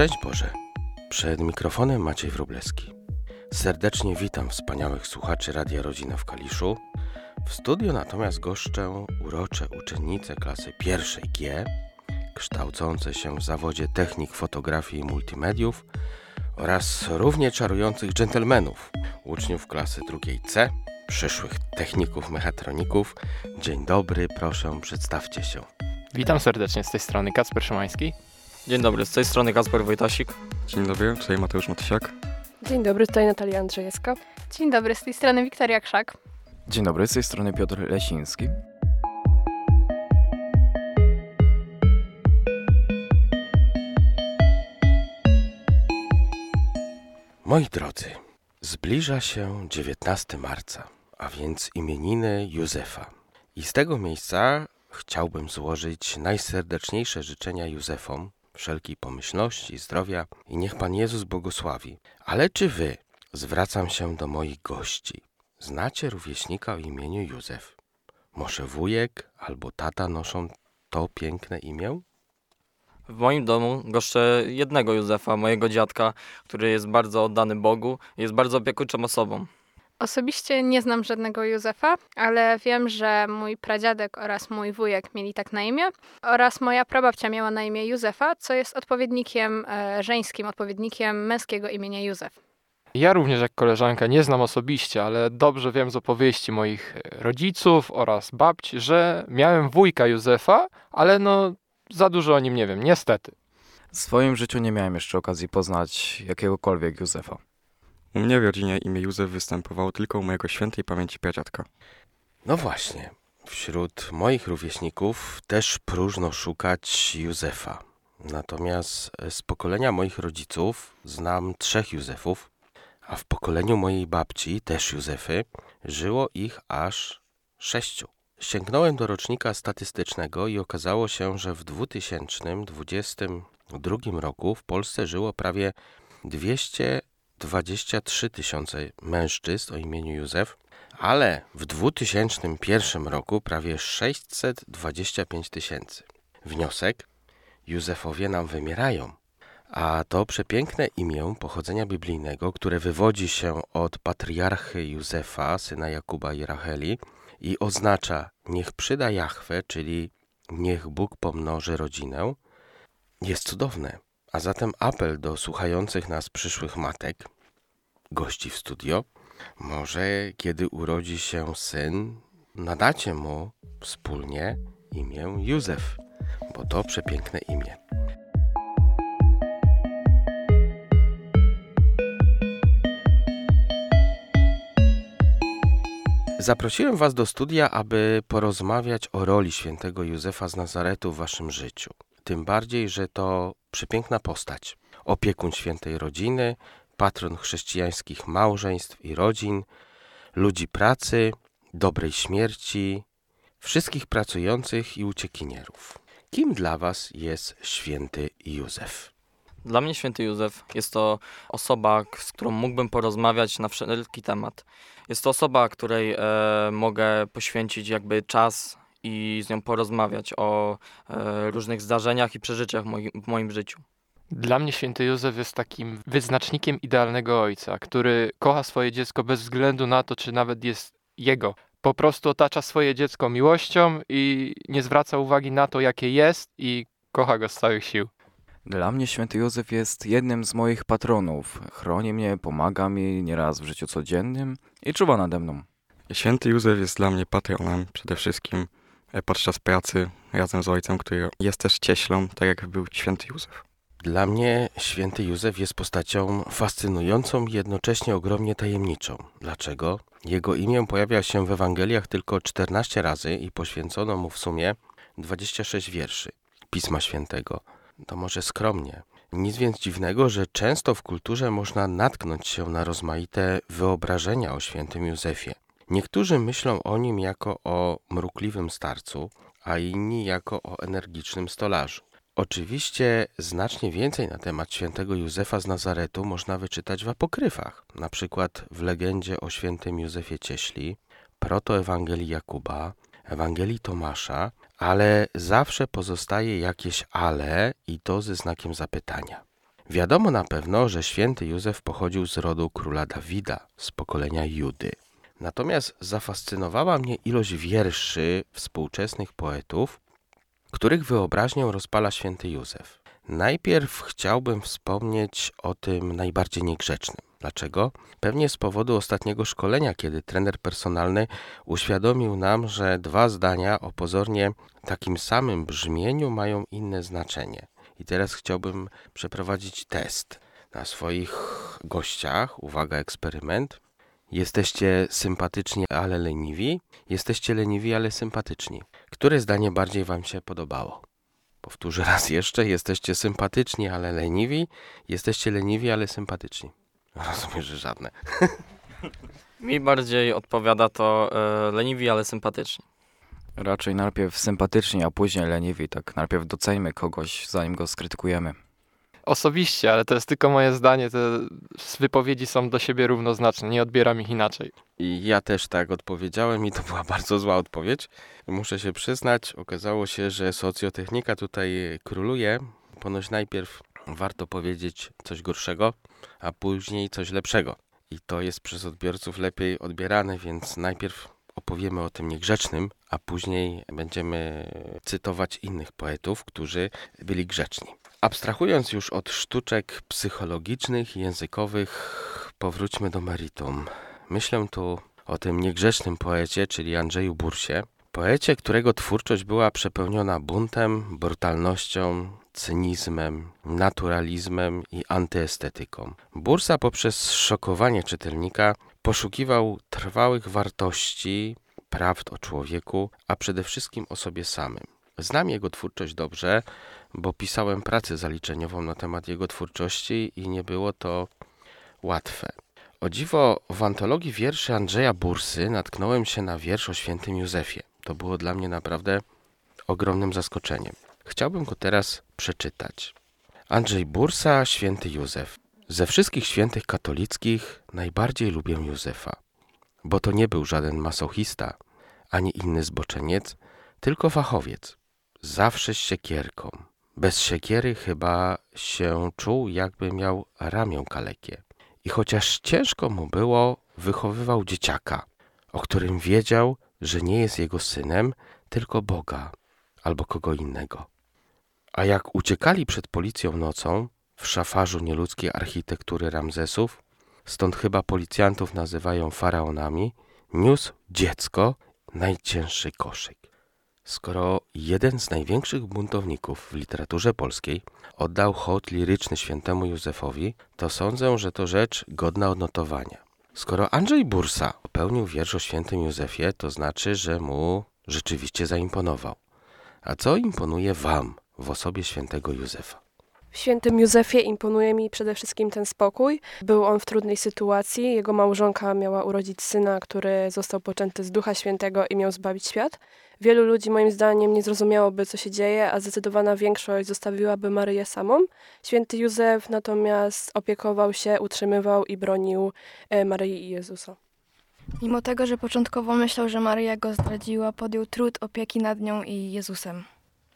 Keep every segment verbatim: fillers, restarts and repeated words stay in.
Szczęść Boże! Przed mikrofonem Maciej Wróblewski. Serdecznie witam wspaniałych słuchaczy Radia Rodzina w Kaliszu. W studiu natomiast goszczę urocze uczennice klasy pierwszej G, kształcące się w zawodzie technik fotografii i multimediów oraz równie czarujących dżentelmenów, uczniów klasy drugiej C, przyszłych techników mechatroników. Dzień dobry, proszę, przedstawcie się. Witam serdecznie, z tej strony Kacper Szymański. Dzień dobry, z tej strony Kacper Wojtasik. Dzień dobry, tutaj Mateusz Matysiak. Dzień dobry, tutaj Natalia Andrzejewska. Dzień dobry, z tej strony Wiktoria Krzak. Dzień dobry, z tej strony Piotr Lesiński. Moi drodzy, zbliża się dziewiętnastego marca, a więc imieniny Józefa. I z tego miejsca chciałbym złożyć najserdeczniejsze życzenia Józefom, wszelkiej pomyślności, zdrowia i niech Pan Jezus błogosławi. Ale czy wy, zwracam się do moich gości, znacie rówieśnika o imieniu Józef? Może wujek albo tata noszą to piękne imię? W moim domu goszczę jednego Józefa, mojego dziadka, który jest bardzo oddany Bogu i jest bardzo opiekuńczą osobą. Osobiście nie znam żadnego Józefa, ale wiem, że mój pradziadek oraz mój wujek mieli tak na imię oraz moja prababcia miała na imię Józefa, co jest odpowiednikiem e, żeńskim, odpowiednikiem męskiego imienia Józef. Ja również jak koleżanka nie znam osobiście, ale dobrze wiem z opowieści moich rodziców oraz babci, że miałem wujka Józefa, ale no za dużo o nim nie wiem, niestety. W swoim życiu nie miałem jeszcze okazji poznać jakiegokolwiek Józefa. U mnie w rodzinie imię Józef występowało tylko u mojego świętej pamięci pradziadka. No właśnie, wśród moich rówieśników też próżno szukać Józefa. Natomiast z pokolenia moich rodziców znam trzech Józefów, a w pokoleniu mojej babci, też Józefy, żyło ich aż sześciu. Sięgnąłem do rocznika statystycznego i okazało się, że w dwa tysiące dwudziestym drugim roku w Polsce żyło prawie dwieście dwadzieścia trzy tysiące mężczyzn o imieniu Józef, ale w dwa tysiące pierwszym roku prawie sześćset dwadzieścia pięć tysięcy. Wniosek: Józefowie nam wymierają. A to przepiękne imię pochodzenia biblijnego, które wywodzi się od patriarchy Józefa, syna Jakuba i Racheli, i oznacza niech przyda Jahwe, czyli niech Bóg pomnoży rodzinę, jest cudowne. A zatem apel do słuchających nas przyszłych matek, gości w studio, może kiedy urodzi się syn, nadacie mu wspólnie imię Józef, bo to przepiękne imię. Zaprosiłem was do studia, aby porozmawiać o roli świętego Józefa z Nazaretu w waszym życiu. Tym bardziej, że to przepiękna postać. Opiekun świętej rodziny, patron chrześcijańskich małżeństw i rodzin, ludzi pracy, dobrej śmierci, wszystkich pracujących i uciekinierów. Kim dla was jest święty Józef? Dla mnie święty Józef jest to osoba, z którą mógłbym porozmawiać na wszelki temat. Jest to osoba, której e, mogę poświęcić jakby czas i z nią porozmawiać o e, różnych zdarzeniach i przeżyciach moi, w moim życiu. Dla mnie święty Józef jest takim wyznacznikiem idealnego ojca, który kocha swoje dziecko bez względu na to, czy nawet jest jego. Po prostu otacza swoje dziecko miłością i nie zwraca uwagi na to, jakie jest, i kocha go z całych sił. Dla mnie święty Józef jest jednym z moich patronów. Chroni mnie, pomaga mi nieraz w życiu codziennym i czuwa nade mną. Święty Józef jest dla mnie patronem przede wszystkim podczas pracy razem z ojcem, który jest też cieślą, tak jak był święty Józef. Dla mnie święty Józef jest postacią fascynującą i jednocześnie ogromnie tajemniczą. Dlaczego? Jego imię pojawia się w Ewangeliach tylko czternaście razy i poświęcono mu w sumie dwadzieścia sześć wierszy Pisma Świętego. To może skromnie. Nic więc dziwnego, że często w kulturze można natknąć się na rozmaite wyobrażenia o świętym Józefie. Niektórzy myślą o nim jako o mrukliwym starcu, a inni jako o energicznym stolarzu. Oczywiście znacznie więcej na temat świętego Józefa z Nazaretu można wyczytać w apokryfach, na przykład w legendzie o świętym Józefie Cieśli, protoewangelii Jakuba, Ewangelii Tomasza, ale zawsze pozostaje jakieś ale i to ze znakiem zapytania. Wiadomo na pewno, że święty Józef pochodził z rodu króla Dawida, z pokolenia Judy. Natomiast zafascynowała mnie ilość wierszy współczesnych poetów, których wyobraźnię rozpala święty Józef. Najpierw chciałbym wspomnieć o tym najbardziej niegrzecznym. Dlaczego? Pewnie z powodu ostatniego szkolenia, kiedy trener personalny uświadomił nam, że dwa zdania o pozornie takim samym brzmieniu mają inne znaczenie. I teraz chciałbym przeprowadzić test na swoich gościach. Uwaga, eksperyment. Jesteście sympatyczni, ale leniwi. Jesteście leniwi, ale sympatyczni. Które zdanie bardziej wam się podobało? Powtórzę raz jeszcze. Jesteście sympatyczni, ale leniwi. Jesteście leniwi, ale sympatyczni. Rozumiem, że żadne. Mi bardziej odpowiada to e, leniwi, ale sympatyczni. Raczej najpierw sympatyczni, a później leniwi. Tak najpierw doceńmy kogoś, zanim go skrytykujemy. Osobiście, ale to jest tylko moje zdanie, te wypowiedzi są do siebie równoznaczne, nie odbieram ich inaczej. I ja też tak odpowiedziałem i to była bardzo zła odpowiedź. Muszę się przyznać, okazało się, że socjotechnika tutaj króluje. Ponoć najpierw warto powiedzieć coś gorszego, a później coś lepszego. I to jest przez odbiorców lepiej odbierane, więc najpierw opowiemy o tym niegrzecznym, a później będziemy cytować innych poetów, którzy byli grzeczni. Abstrahując już od sztuczek psychologicznych i językowych, powróćmy do meritum. Myślę tu o tym niegrzecznym poecie, czyli Andrzeju Bursie. Poecie, którego twórczość była przepełniona buntem, brutalnością, cynizmem, naturalizmem i antyestetyką. Bursa poprzez szokowanie czytelnika poszukiwał trwałych wartości, prawd o człowieku, a przede wszystkim o sobie samym. Znam jego twórczość dobrze, bo pisałem pracę zaliczeniową na temat jego twórczości i nie było to łatwe. O dziwo, w antologii wierszy Andrzeja Bursy natknąłem się na wiersz o świętym Józefie. To było dla mnie naprawdę ogromnym zaskoczeniem. Chciałbym go teraz przeczytać. Andrzej Bursa, święty Józef. Ze wszystkich świętych katolickich najbardziej lubię Józefa, bo to nie był żaden masochista, ani inny zboczeniec, tylko fachowiec. Zawsze z siekierką. Bez siekiery chyba się czuł, jakby miał ramię kalekie. I chociaż ciężko mu było, wychowywał dzieciaka, o którym wiedział, że nie jest jego synem, tylko Boga albo kogo innego. A jak uciekali przed policją nocą, w szafarzu nieludzkiej architektury Ramzesów, stąd chyba policjantów nazywają faraonami, niósł dziecko najcięższy koszyk. Skoro jeden z największych buntowników w literaturze polskiej oddał hołd liryczny świętemu Józefowi, to sądzę, że to rzecz godna odnotowania. Skoro Andrzej Bursa popełnił wiersz o świętym Józefie, to znaczy, że mu rzeczywiście zaimponował. A co imponuje wam w osobie świętego Józefa? W świętym Józefie imponuje mi przede wszystkim ten spokój. Był on w trudnej sytuacji. Jego małżonka miała urodzić syna, który został poczęty z Ducha Świętego i miał zbawić świat. Wielu ludzi moim zdaniem nie zrozumiałoby, co się dzieje, a zdecydowana większość zostawiłaby Maryję samą. Święty Józef natomiast opiekował się, utrzymywał i bronił Maryi i Jezusa. Mimo tego, że początkowo myślał, że Maryja go zdradziła, podjął trud opieki nad nią i Jezusem.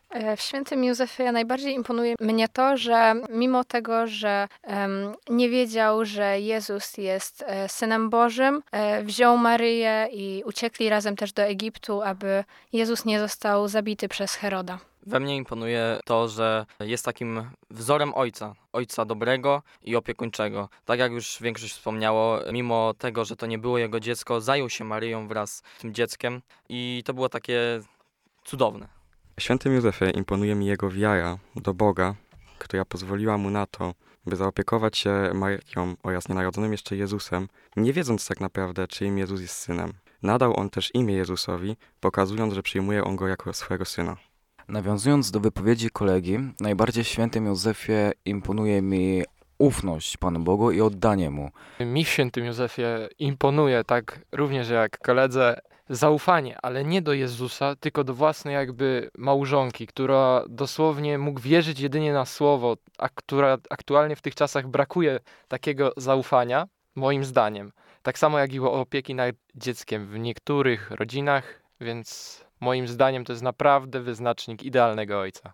W świętym Józefie najbardziej imponuje mnie to, że mimo tego, że um, nie wiedział, że Jezus jest e, Synem Bożym, e, wziął Maryję i uciekli razem też do Egiptu, aby Jezus nie został zabity przez Heroda. We mnie imponuje to, że jest takim wzorem ojca, ojca dobrego i opiekuńczego. Tak jak już większość wspomniało, mimo tego, że to nie było jego dziecko, zajął się Maryją wraz z tym dzieckiem i to było takie cudowne. W świętym Józefie imponuje mi jego wiara do Boga, która pozwoliła mu na to, by zaopiekować się Maryją oraz nienarodzonym jeszcze Jezusem, nie wiedząc tak naprawdę, czyim Jezus jest synem. Nadał on też imię Jezusowi, pokazując, że przyjmuje on go jako swojego syna. Nawiązując do wypowiedzi kolegi, najbardziej w świętym Józefie imponuje mi ufność Panu Bogu i oddanie Mu. Mi w świętym Józefie imponuje tak również jak koledze zaufanie, ale nie do Jezusa, tylko do własnej jakby małżonki, która dosłownie mógł wierzyć jedynie na słowo, a która aktualnie w tych czasach brakuje takiego zaufania, moim zdaniem. Tak samo jak i opieki nad dzieckiem w niektórych rodzinach, więc moim zdaniem to jest naprawdę wyznacznik idealnego ojca.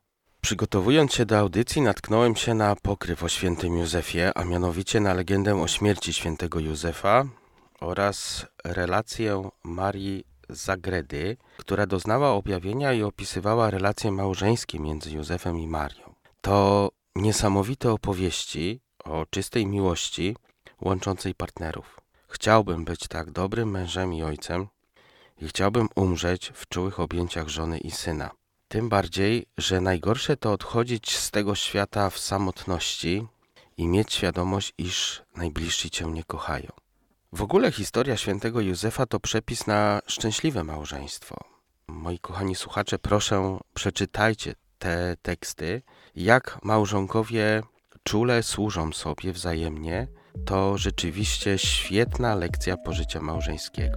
Przygotowując się do audycji, natknąłem się na pokryw o świętym Józefie, a mianowicie na legendę o śmierci świętego Józefa oraz relację Marii Zagredy, która doznała objawienia i opisywała relacje małżeńskie między Józefem i Marią. To niesamowite opowieści o czystej miłości łączącej partnerów. Chciałbym być tak dobrym mężem i ojcem i chciałbym umrzeć w czułych objęciach żony i syna. Tym bardziej, że najgorsze to odchodzić z tego świata w samotności i mieć świadomość, iż najbliżsi cię nie kochają. W ogóle historia świętego Józefa to przepis na szczęśliwe małżeństwo. Moi kochani słuchacze, proszę, przeczytajcie te teksty, jak małżonkowie czule służą sobie wzajemnie. To rzeczywiście świetna lekcja pożycia małżeńskiego.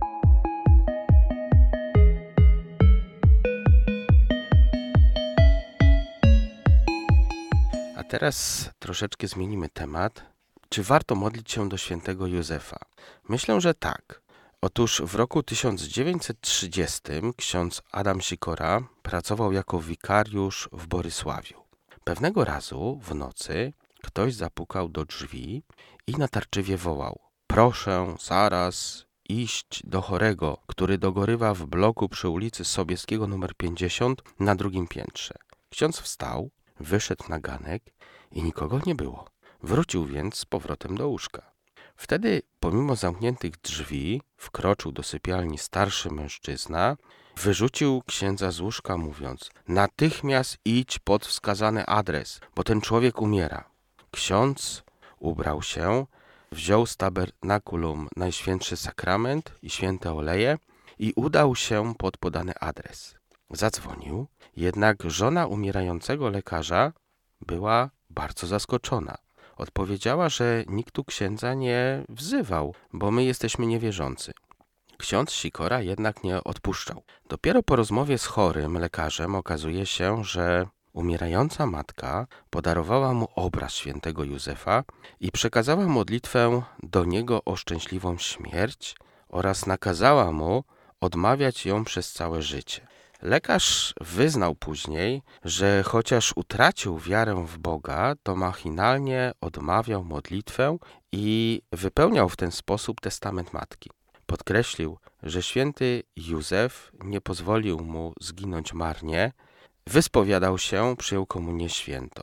A teraz troszeczkę zmienimy temat. Czy warto modlić się do świętego Józefa? Myślę, że tak. Otóż w roku tysiąc dziewięćset trzydziestym ksiądz Adam Sikora pracował jako wikariusz w Borysławiu. Pewnego razu w nocy ktoś zapukał do drzwi i natarczywie wołał: proszę zaraz iść do chorego, który dogorywa w bloku przy ulicy Sobieskiego numer pięćdziesiąt na drugim piętrze. Ksiądz wstał, wyszedł na ganek i nikogo nie było. Wrócił więc z powrotem do łóżka. Wtedy, pomimo zamkniętych drzwi, wkroczył do sypialni starszy mężczyzna, wyrzucił księdza z łóżka, mówiąc: natychmiast idź pod wskazany adres, bo ten człowiek umiera. Ksiądz ubrał się, wziął z tabernakulum Najświętszy Sakrament i święte oleje i udał się pod podany adres. Zadzwonił, jednak żona umierającego lekarza była bardzo zaskoczona. Odpowiedziała, że nikt tu księdza nie wzywał, bo my jesteśmy niewierzący. Ksiądz Sikora jednak nie odpuszczał. Dopiero po rozmowie z chorym lekarzem okazuje się, że umierająca matka podarowała mu obraz świętego Józefa i przekazała modlitwę do niego o szczęśliwą śmierć oraz nakazała mu odmawiać ją przez całe życie. Lekarz wyznał później, że chociaż utracił wiarę w Boga, to machinalnie odmawiał modlitwę i wypełniał w ten sposób testament matki. Podkreślił, że święty Józef nie pozwolił mu zginąć marnie, wyspowiadał się, przyjął komunię świętą.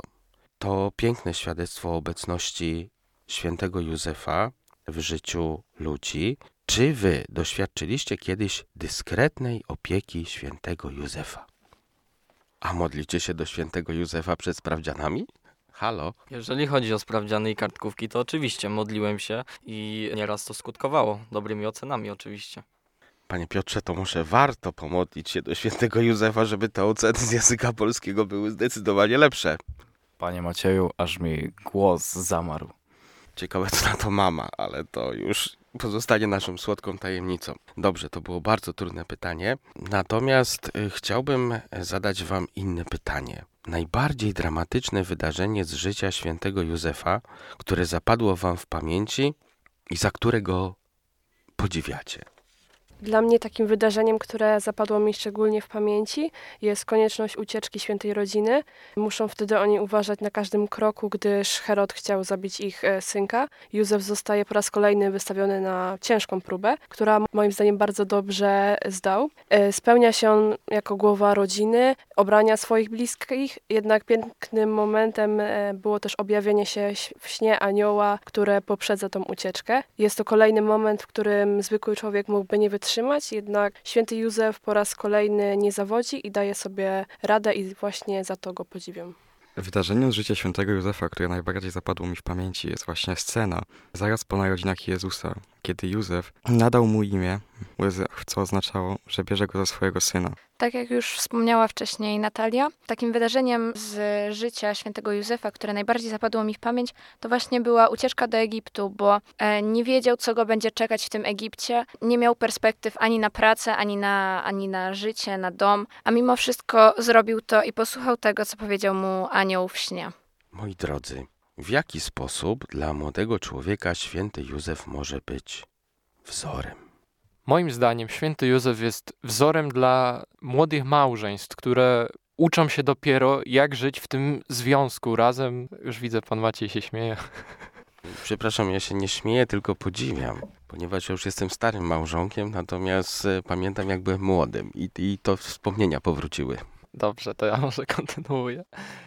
To piękne świadectwo obecności świętego Józefa w życiu ludzi. Czy wy doświadczyliście kiedyś dyskretnej opieki świętego Józefa? A modlicie się do świętego Józefa przed sprawdzianami? Halo? Jeżeli chodzi o sprawdziany i kartkówki, to oczywiście modliłem się i nieraz to skutkowało dobrymi ocenami oczywiście. Panie Piotrze, to może warto pomodlić się do świętego Józefa, żeby te oceny z języka polskiego były zdecydowanie lepsze. Panie Macieju, aż mi głos zamarł. Ciekawe, co na to mama, ale to już pozostanie naszą słodką tajemnicą. Dobrze, to było bardzo trudne pytanie. Natomiast y, chciałbym zadać wam inne pytanie. Najbardziej dramatyczne wydarzenie z życia świętego Józefa, które zapadło wam w pamięci i za którego podziwiacie. Dla mnie takim wydarzeniem, które zapadło mi szczególnie w pamięci, jest konieczność ucieczki świętej rodziny. Muszą wtedy oni uważać na każdym kroku, gdyż Herod chciał zabić ich synka. Józef zostaje po raz kolejny wystawiony na ciężką próbę, która moim zdaniem bardzo dobrze zdał. Spełnia się on jako głowa rodziny, obrania swoich bliskich, jednak pięknym momentem było też objawienie się w śnie anioła, które poprzedza tą ucieczkę. Jest to kolejny moment, w którym zwykły człowiek mógłby nie wytrzymać, jednak święty Józef po raz kolejny nie zawodzi i daje sobie radę i właśnie za to go podziwiam. Wydarzeniem z życia świętego Józefa, które najbardziej zapadło mi w pamięci, jest właśnie scena zaraz po narodzinach Jezusa, kiedy Józef nadał mu imię Józef, co oznaczało, że bierze go za swojego syna. Tak jak już wspomniała wcześniej Natalia, takim wydarzeniem z życia świętego Józefa, które najbardziej zapadło mi w pamięć, to właśnie była ucieczka do Egiptu, bo nie wiedział, co go będzie czekać w tym Egipcie. Nie miał perspektyw ani na pracę, ani na, ani na życie, na dom, a mimo wszystko zrobił to i posłuchał tego, co powiedział mu anioł w śnie. Moi drodzy, w jaki sposób dla młodego człowieka święty Józef może być wzorem? Moim zdaniem święty Józef jest wzorem dla młodych małżeństw, które uczą się dopiero, jak żyć w tym związku razem. Już widzę, pan Maciej się śmieje. Przepraszam, ja się nie śmieję, tylko podziwiam, ponieważ ja już jestem starym małżonkiem, natomiast e, pamiętam, jak byłem młodym i, i to wspomnienia powróciły. Dobrze, to ja może kontynuuję.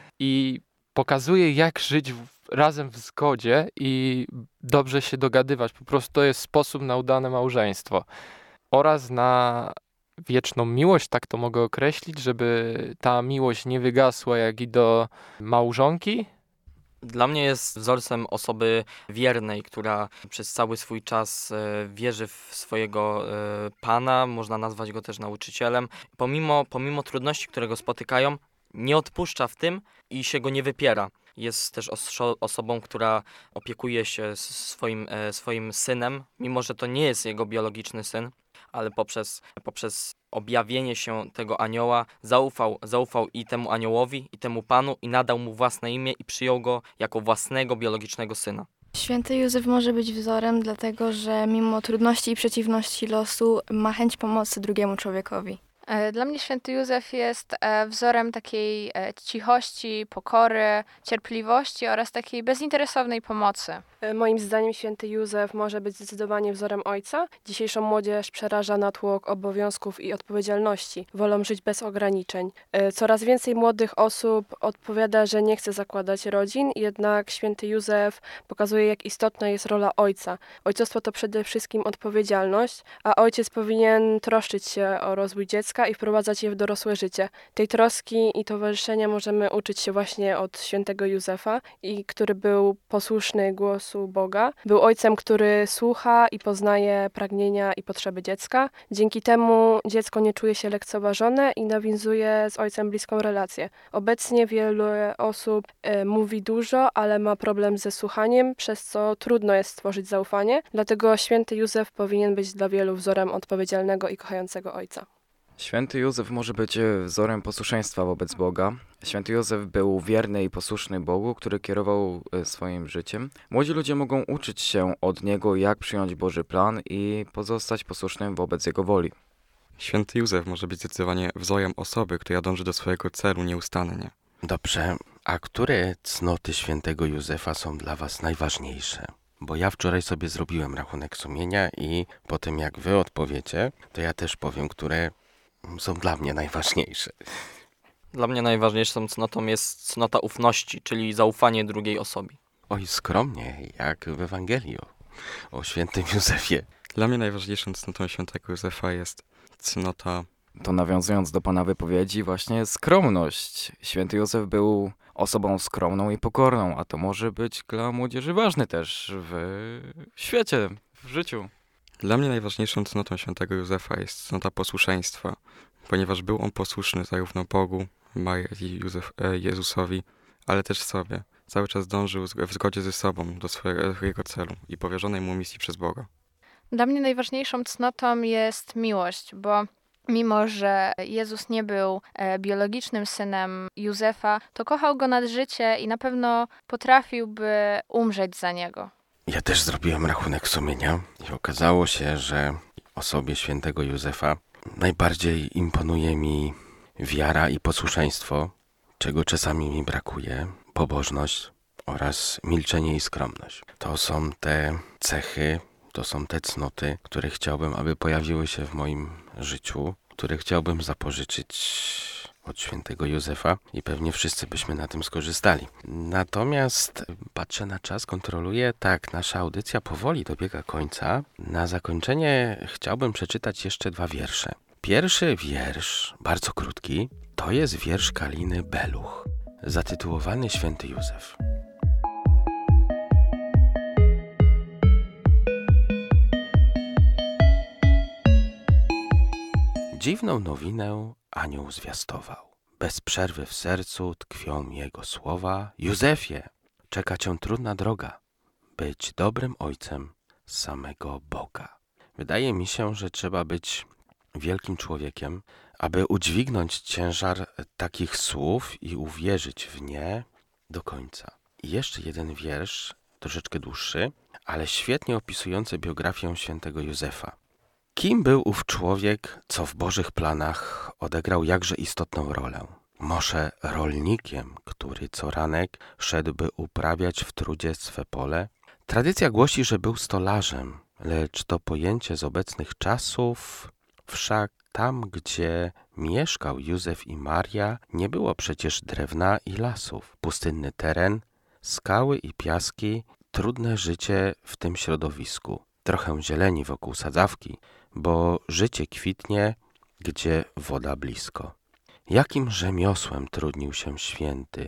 I pokazuje, jak żyć w, razem w zgodzie i dobrze się dogadywać. Po prostu to jest sposób na udane małżeństwo. Oraz na wieczną miłość, tak to mogę określić, żeby ta miłość nie wygasła jak i do małżonki. Dla mnie jest wzorcem osoby wiernej, która przez cały swój czas e, wierzy w swojego e, Pana, można nazwać go też nauczycielem. Pomimo, pomimo trudności, które go spotykają, nie odpuszcza w tym i się go nie wypiera. Jest też oso- osobą, która opiekuje się swoim, e, swoim synem, mimo że to nie jest jego biologiczny syn, ale poprzez, poprzez objawienie się tego anioła zaufał, zaufał i temu aniołowi, i temu Panu i nadał mu własne imię i przyjął go jako własnego biologicznego syna. Święty Józef może być wzorem, dlatego że mimo trudności i przeciwności losu ma chęć pomocy drugiemu człowiekowi. E, Dla mnie święty Józef jest e, wzorem takiej e, cichości, pokory, cierpliwości oraz takiej bezinteresownej pomocy. E, Moim zdaniem święty Józef może być zdecydowanie wzorem ojca. Dzisiejszą młodzież przeraża natłok obowiązków i odpowiedzialności. Wolą żyć bez ograniczeń. E, Coraz więcej młodych osób odpowiada, że nie chce zakładać rodzin, jednak święty Józef pokazuje, jak istotna jest rola ojca. Ojcostwo to przede wszystkim odpowiedzialność, a ojciec powinien troszczyć się o rozwój dziecka i wprowadzać je w dorosłe życie. Tej troski i towarzyszenia możemy uczyć się właśnie od świętego Józefa, i który był posłuszny głosu Boga. Był ojcem, który słucha i poznaje pragnienia i potrzeby dziecka. Dzięki temu dziecko nie czuje się lekceważone i nawiązuje z ojcem bliską relację. Obecnie wiele osób e, mówi dużo, ale ma problem ze słuchaniem, przez co trudno jest stworzyć zaufanie. Dlatego święty Józef powinien być dla wielu wzorem odpowiedzialnego i kochającego ojca. Święty Józef może być wzorem posłuszeństwa wobec Boga. Święty Józef był wierny i posłuszny Bogu, który kierował swoim życiem. Młodzi ludzie mogą uczyć się od niego, jak przyjąć Boży plan i pozostać posłusznym wobec jego woli. Święty Józef może być zdecydowanie wzorem osoby, która dąży do swojego celu nieustannie. Dobrze, a które cnoty świętego Józefa są dla was najważniejsze? Bo ja wczoraj sobie zrobiłem rachunek sumienia i po tym, jak wy odpowiecie, to ja też powiem, które są dla mnie najważniejsze. Dla mnie najważniejszą cnotą jest cnota ufności, czyli zaufanie drugiej osobie. Oj, skromnie, jak w Ewangelii o, o świętym Józefie. Dla mnie najważniejszą cnotą świętego Józefa jest cnota... To nawiązując do pana wypowiedzi, właśnie skromność. Święty Józef był osobą skromną i pokorną, a to może być dla młodzieży ważne też w świecie, w życiu. Dla mnie najważniejszą cnotą świętego Józefa jest cnota posłuszeństwa, ponieważ był on posłuszny zarówno Bogu, Maryi, Józef, e, Jezusowi, ale też sobie. Cały czas dążył w zgodzie ze sobą do swojego, swojego celu i powierzonej mu misji przez Boga. Dla mnie najważniejszą cnotą jest miłość, bo mimo że Jezus nie był e, biologicznym synem Józefa, to kochał go nad życie i na pewno potrafiłby umrzeć za niego. Ja też zrobiłem rachunek sumienia i okazało się, że w osobie świętego Józefa najbardziej imponuje mi wiara i posłuszeństwo, czego czasami mi brakuje, pobożność oraz milczenie i skromność. To są te cechy, to są te cnoty, które chciałbym, aby pojawiły się w moim życiu, które chciałbym zapożyczyć od świętego Józefa i pewnie wszyscy byśmy na tym skorzystali. Natomiast patrzę na czas, kontroluję, tak, nasza audycja powoli dobiega końca. Na zakończenie chciałbym przeczytać jeszcze dwa wiersze. Pierwszy wiersz, bardzo krótki, to jest wiersz Kaliny Beluch, zatytułowany Święty Józef. Dziwną nowinę anioł zwiastował. Bez przerwy w sercu tkwią jego słowa. Józefie, czeka cię trudna droga, być dobrym ojcem samego Boga. Wydaje mi się, że trzeba być wielkim człowiekiem, aby udźwignąć ciężar takich słów i uwierzyć w nie do końca. I jeszcze jeden wiersz, troszeczkę dłuższy, ale świetnie opisujący biografię świętego Józefa. Kim był ów człowiek, co w Bożych planach odegrał jakże istotną rolę? może rolnikiem, który co ranek szedłby uprawiać w trudzie swe pole? Tradycja głosi, że był stolarzem, lecz to pojęcie z obecnych czasów, wszak tam, gdzie mieszkał Józef i Maria, nie było przecież drewna i lasów. Pustynny teren, skały i piaski, trudne życie w tym środowisku. Trochę zieleni wokół sadzawki, bo życie kwitnie, gdzie woda blisko. Jakim rzemiosłem trudnił się święty?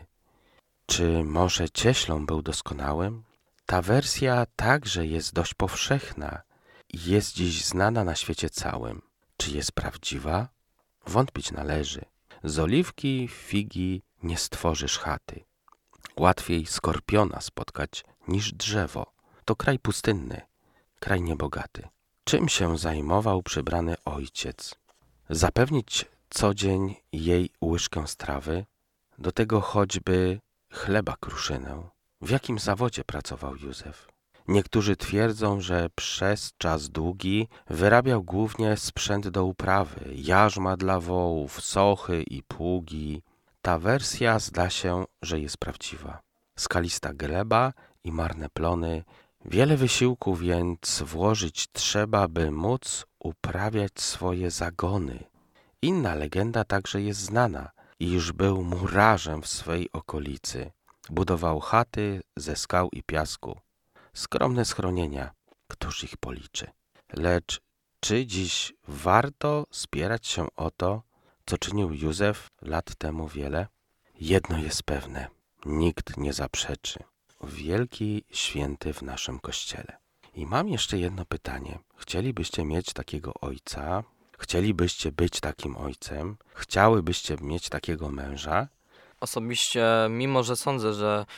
Czy może cieślą był doskonałym? Ta wersja także jest dość powszechna i jest dziś znana na świecie całym. Czy jest prawdziwa? Wątpić należy. Z oliwki, figi nie stworzysz chaty. Łatwiej skorpiona spotkać niż drzewo. To kraj pustynny, kraj niebogaty. Czym się zajmował przybrany ojciec? Zapewnić co dzień jej łyżkę strawy, do tego choćby chleba kruszynę. W jakim zawodzie pracował Józef? Niektórzy twierdzą, że przez czas długi wyrabiał głównie sprzęt do uprawy, jarzma dla wołów, sochy i pługi. Ta wersja zda się, że jest prawdziwa. Skalista gleba i marne plony, wiele wysiłku więc włożyć trzeba, by móc uprawiać swoje zagony. Inna legenda także jest znana, iż był murarzem w swej okolicy. Budował chaty ze skał i piasku. Skromne schronienia, któż ich policzy? Lecz czy dziś warto spierać się o to, co czynił Józef lat temu wiele? Jedno jest pewne, nikt nie zaprzeczy. Wielki święty w naszym Kościele. I mam jeszcze jedno pytanie. Chcielibyście mieć takiego ojca? Chcielibyście być takim ojcem? Chciałybyście mieć takiego męża? Osobiście, mimo że sądzę, że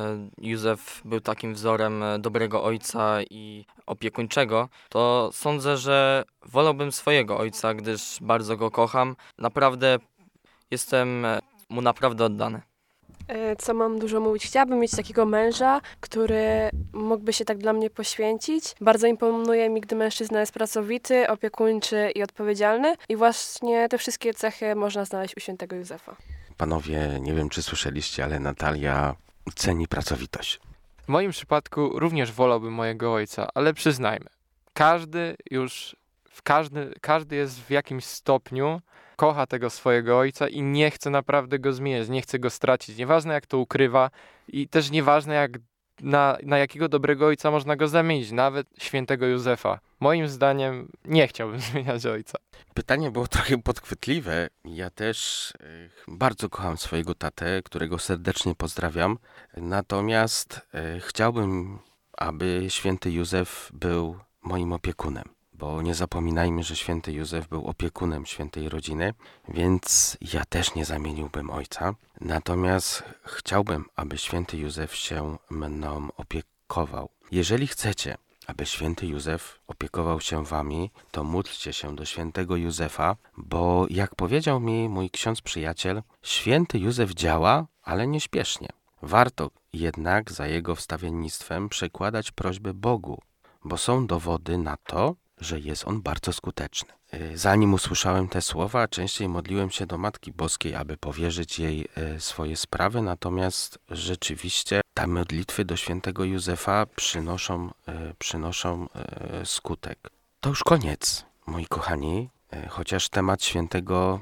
Józef był takim wzorem dobrego ojca i opiekuńczego, to sądzę, że wolałbym swojego ojca, gdyż bardzo go kocham. Naprawdę jestem mu naprawdę oddany. Co mam dużo mówić? Chciałabym mieć takiego męża, który mógłby się tak dla mnie poświęcić. Bardzo imponuje mi, gdy mężczyzna jest pracowity, opiekuńczy i odpowiedzialny. I właśnie te wszystkie cechy można znaleźć u świętego Józefa. Panowie, nie wiem czy słyszeliście, ale Natalia ceni pracowitość. W moim przypadku również wolałbym mojego ojca, ale przyznajmy, każdy już, w każdy, każdy jest w jakimś stopniu, kocha tego swojego ojca i nie chce naprawdę go zmieniać, nie chce go stracić. Nieważne jak to ukrywa i też nieważne jak, na, na jakiego dobrego ojca można go zamienić, nawet świętego Józefa. Moim zdaniem nie chciałbym zmieniać ojca. Pytanie było trochę podchwytliwe. Ja też y, bardzo kocham swojego tatę, którego serdecznie pozdrawiam. Natomiast y, chciałbym, aby święty Józef był moim opiekunem. Bo nie zapominajmy, że święty Józef był opiekunem świętej rodziny, więc ja też nie zamieniłbym ojca. Natomiast chciałbym, aby święty Józef się mną opiekował. Jeżeli chcecie, aby święty Józef opiekował się wami, to módlcie się do świętego Józefa, bo jak powiedział mi mój ksiądz przyjaciel, święty Józef działa, ale nieśpiesznie. Warto jednak za jego wstawiennictwem przekładać prośby Bogu, bo są dowody na to, że jest on bardzo skuteczny. Zanim usłyszałem te słowa, częściej modliłem się do Matki Boskiej, aby powierzyć jej swoje sprawy, natomiast rzeczywiście te modlitwy do świętego Józefa przynoszą, przynoszą skutek. To już koniec, moi kochani, chociaż temat świętego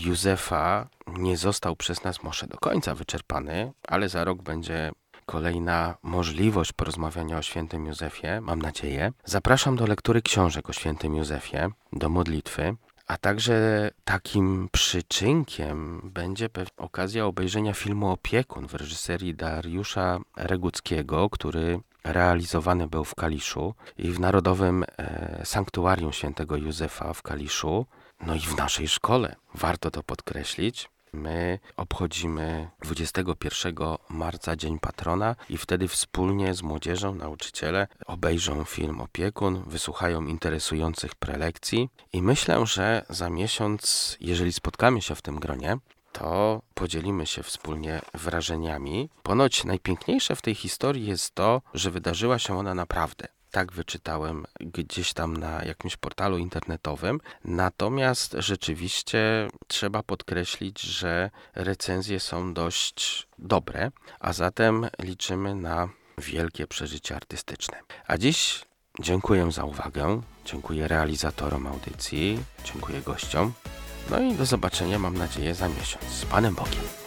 Józefa nie został przez nas może do końca wyczerpany, ale za rok będzie kolejna możliwość porozmawiania o świętym Józefie, mam nadzieję. Zapraszam do lektury książek o świętym Józefie, do modlitwy, a także takim przyczynkiem będzie okazja obejrzenia filmu Opiekun w reżyserii Dariusza Reguckiego, który realizowany był w Kaliszu i w Narodowym e, Sanktuarium Świętego Józefa w Kaliszu, no i w naszej szkole. Warto to podkreślić. My obchodzimy dwudziestego pierwszego marca Dzień Patrona i wtedy wspólnie z młodzieżą nauczyciele obejrzą film Opiekun, wysłuchają interesujących prelekcji i myślę, że za miesiąc, jeżeli spotkamy się w tym gronie, to podzielimy się wspólnie wrażeniami. Ponoć najpiękniejsze w tej historii jest to, że wydarzyła się ona naprawdę. Tak wyczytałem gdzieś tam na jakimś portalu internetowym. Natomiast rzeczywiście trzeba podkreślić, że recenzje są dość dobre, a zatem liczymy na wielkie przeżycie artystyczne. A dziś dziękuję za uwagę, dziękuję realizatorom audycji, dziękuję gościom. No i do zobaczenia, mam nadzieję, za miesiąc. Z Panem Bogiem.